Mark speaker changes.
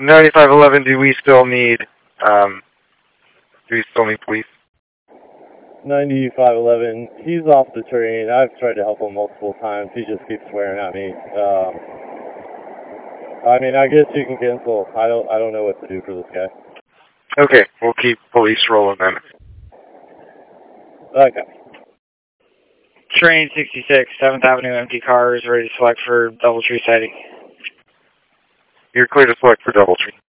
Speaker 1: 9511, do we still need police?
Speaker 2: 9511, he's off the train. I've tried to help him multiple times. He just keeps swearing at me. I mean, I guess you can cancel. I don't know what to do for this guy.
Speaker 1: Okay, we'll keep police rolling then.
Speaker 2: Okay.
Speaker 3: Train 66, 7th Avenue, empty cars, ready to select for DoubleTree sighting.
Speaker 1: You're clear to select for DoubleTree.